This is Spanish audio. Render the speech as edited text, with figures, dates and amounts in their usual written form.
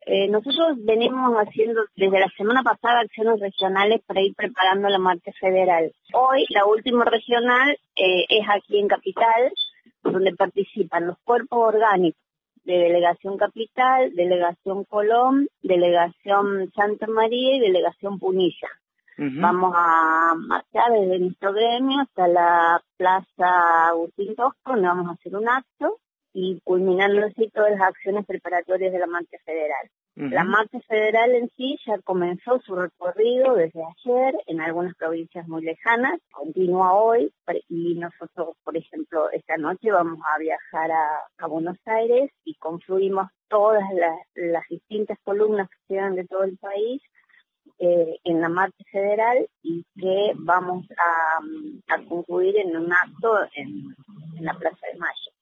Nosotros venimos haciendo desde la semana pasada acciones regionales para ir preparando la marcha federal. Hoy la última regional es aquí en Capital, donde participan los cuerpos orgánicos de Delegación Capital, Delegación Colón, Delegación Santa María y Delegación Punilla. Vamos a marchar desde nuestro gremio hasta la Plaza Agustín Tosco, donde vamos a hacer un acto y culminando así todas las acciones preparatorias de la marcha federal. La marcha federal en sí ya comenzó su recorrido desde ayer en algunas provincias muy lejanas, continúa hoy y nosotros, por ejemplo, esta noche vamos a viajar a Buenos Aires y confluimos todas las distintas columnas que llegan de todo el país en la marcha federal y que vamos a concluir en un acto en la Plaza de Mayo.